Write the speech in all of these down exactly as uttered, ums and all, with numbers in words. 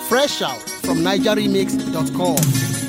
Fresh out from niger remix dot com.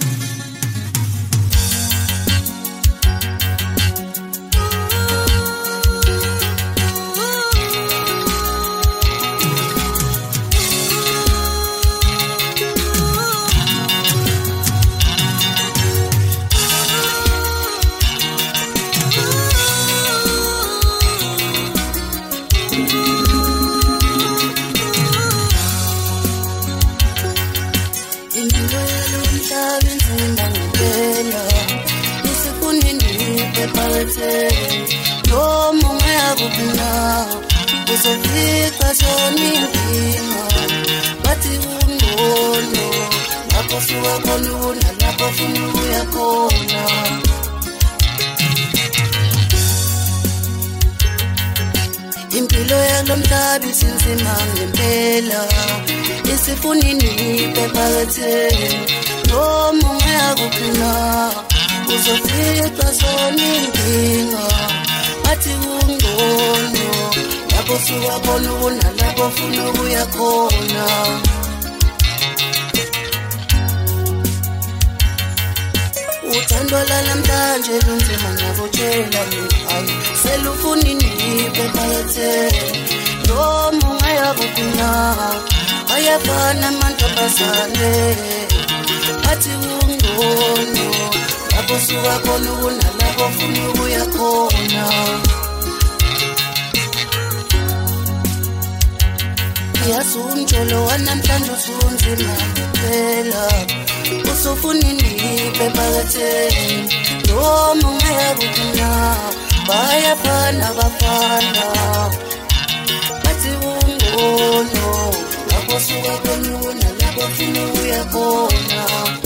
No moya kupina uzofika soninkinga bathi ungono lapho suka khona lapho funa ukuya khona impilo yalomhlaba isinzima ngempela isifunini bephakatheni no moya kupina uzofika soninkinga bathi ungono lapho suka khona lapho funa ukuya khona uthando lalamhlanje lunzima ngakutshela hayi selufunini bephakatheni noma ungayakupina ayafana amantombazane bathi ungono lapho suka khona lapho funa ukuya khona yasunjolo wanamhlanje usunzima phela usufunini bephakatheni noma ungayakupina bayafana bafana bathi ungono lapho suka khona lapho funa ukuya khona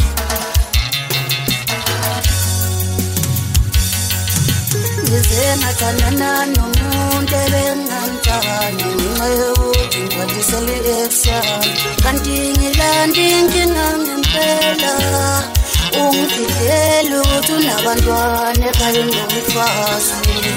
Ngizenathanana nomuntu ebengamthandi ngenxa yokuthi ngibalisele ekusasa kanti ngilanda inkinga ngempela ungifikele ukuthi unabantwana ekhaya ngomfazi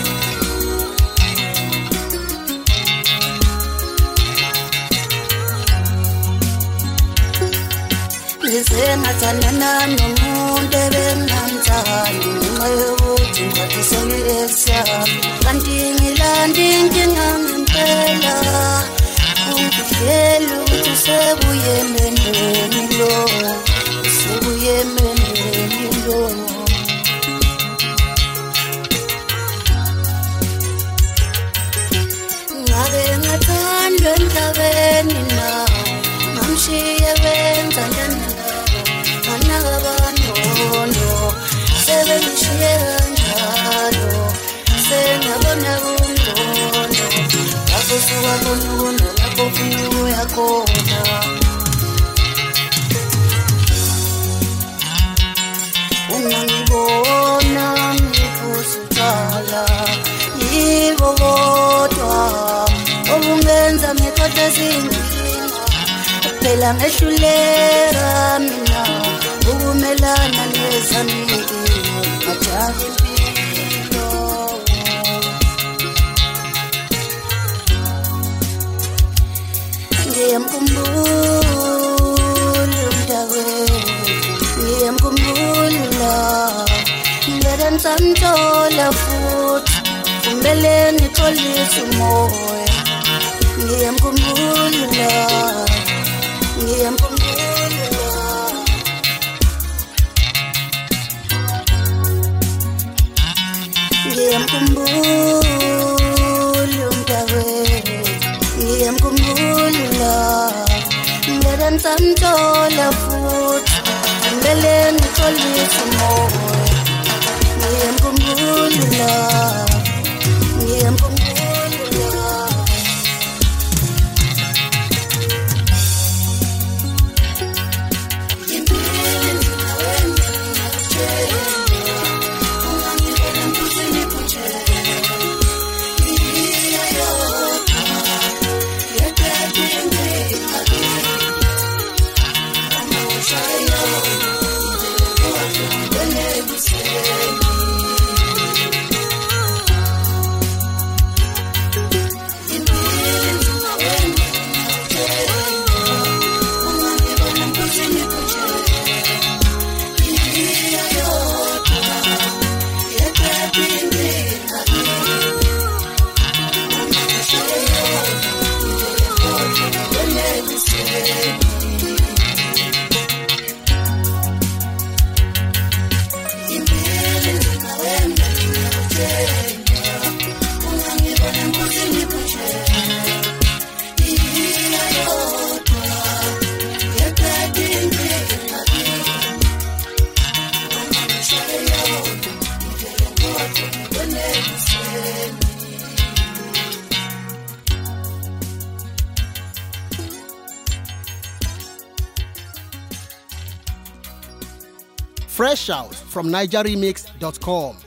Ngizenathanana nomuntu ebengamthandi ngenxa yokuthi ngibalisele ekusasa kanti ngilanda inkinga ngempela ungifikele ukuthi usebuye emendweni lo usebuye emendweni lo ngabe ngathandwa emhlabeni na ngamshiya benza njani anakabanono sebengishiye kanjalo senabona kungono lapho suka khona lapho funa ukuya khona ungangibona ngiphuthukala yibo kodwa obungenza ngikhohle zinkinga phela ngehluleka mina ukumelana nezamiki ajabu impilo ngiyamkhumbula umntakwethu ngiyamkhumbula ngeke ngisamthola futhi kumele ngixolise umoya ngiyamkhumbula ngiyamkhumbula ngiyamkhumbula umntakwethu ngiyamkhumbula ngeke ngisamthola futhi kumele ngixolise umoya ngiyamkhumbula ngiyamkhumbula Shine on, Fresh out from niger remix dot com.